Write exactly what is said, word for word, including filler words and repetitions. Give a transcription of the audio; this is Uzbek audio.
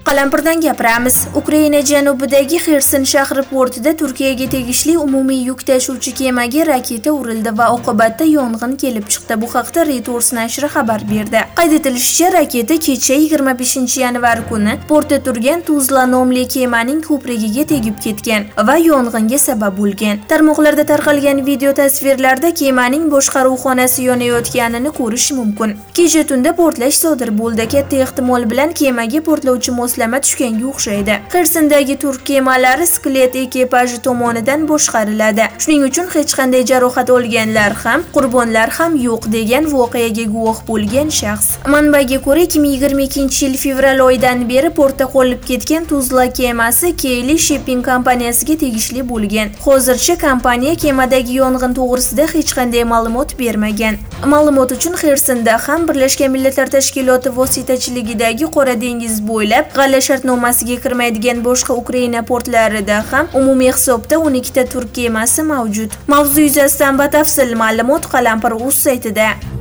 Qalampirdan gapiramiz. Ukraina janubidagi Xerson shahri portida Turkiyaga tegishli umumiy yuk tashuvchi kemaga raketa urildi va oqibatda yong'in kelib chiqdi. Bu haqda Reuters nashri xabar berdi. Qayd etilishicha, raketa kecha yigirma beshinchi yanvar kuni portda turgan Tuzla nomli kemaning ko'prigiga tegib ketgan va yong'inga sabab bo'lgan. Tarmoqlarda tarqalgan video tasvirlarda kemaning boshqaruv xonasi yonayotganini ko'rish mumkin. Kecha tunda portlash sodir bo'ldi. Katta ehtimol bilan kemaga portlovchi moslama tushganga o'xshaydi. Xersondagi turk kemalari skelet ekipaji tomonidan boshqariladi. Shuning uchun hech qanday jarohat olganlar ham, qurbonlar ham yo'q, degan voqeaga guvoh bo'lgan shaxs. Manbaga ko'ra, ikki ming yigirma ikkinchi yil fevral oyidan beri portda qolib ketgan Tuzla kemasi Keyli Shipping kompaniyasiga tegishli bo'lgan. Hozircha kompaniya kemadagi yong'in to'g'risida hech qanday ma'lumot bermagan. Ma'lumot uchun, Xersonda ham Birlashgan Millatlar Tashkiloti vositachiligidagi Qora dengiz bo'ylab g'alla shartnomasiga kirmaydigan boshqa Ukraina portlarida ham umumiy hisobda o'n ikkita turk kemasi mavjud. Mavzu yuzasidan batafsil ma'lumot Qalampir.uz saytida.